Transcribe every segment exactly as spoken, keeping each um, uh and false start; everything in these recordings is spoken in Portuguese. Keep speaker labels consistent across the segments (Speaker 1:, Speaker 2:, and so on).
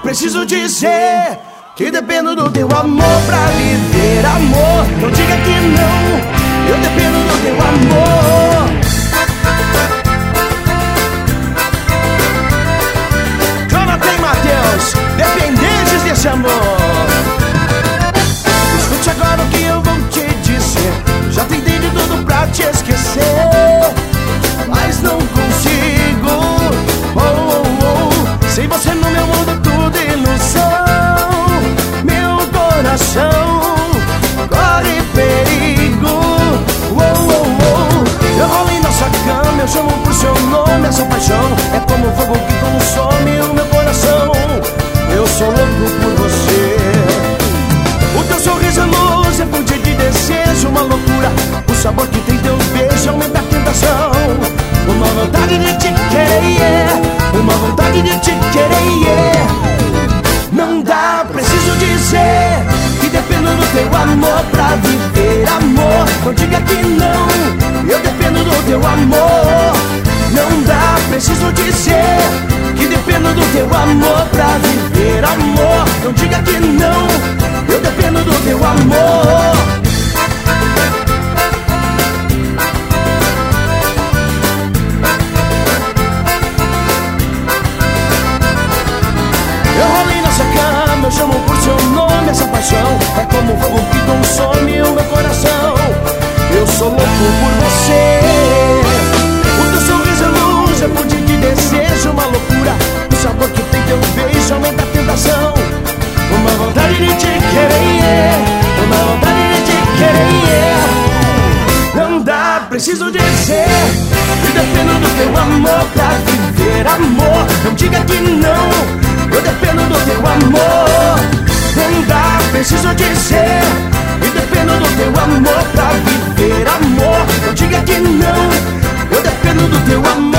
Speaker 1: preciso dizer que dependo do teu amor pra viver, amor. Não diga que não, eu dependo do teu amor. Jonathan e Matheus, dependentes desse amor. Escute agora o que eu vou te dizer. Já tentei de tudo pra te esquecer, mas não consigo. Oh, oh, oh. Sem você no meu mundo tudo ilusão. Meu coração corre perigo. Oh, oh, oh. Eu rolo em nossa cama, eu chamo por seu nome. Essa paixão é como fogo que consome o meu coração. Eu sou louco por você. O teu sorriso é luz, é fonte de desejo, uma loucura. O sabor que tem teu beijo aumenta a tentação. Uma vontade de te querer, yeah. Uma vontade de te querer, yeah. Não dá, preciso dizer que dependo do teu amor pra viver, amor. Não diga que não, eu dependo do teu amor. Não dá, preciso dizer que dependo do teu amor pra viver, amor. Não diga que não, eu dependo do teu amor. Eu rolo em nossa cama, eu chamo por seu nome. Essa paixão é como o fogo que consome o meu coração. Eu sou louco por você. O teu sorriso é luz, é fonte de desejo, uma loucura. O sabor que tem teu beijo aumenta a tentação. Uma vontade de te querer, yeah. Uma vontade de te querer, yeah. Não dá, preciso dizer que dependo do teu amor pra viver, amor. Não diga que não, eu dependo do teu amor. Não dá, preciso dizer que dependo do teu amor pra viver, amor. Não diga que não, eu dependo do teu amor.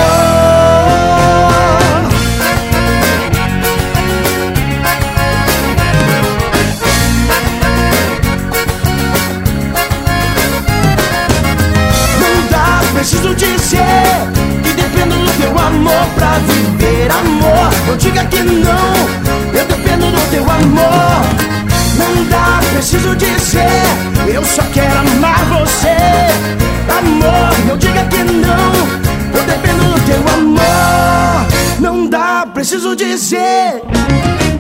Speaker 1: Não dá, preciso dizer que dependo do teu amor pra viver, amor. Não diga que não, eu dependo do teu amor. Não dá, preciso dizer, eu só quero amar você, amor. Não diga que não, eu dependo do teu amor. Não dá, preciso dizer.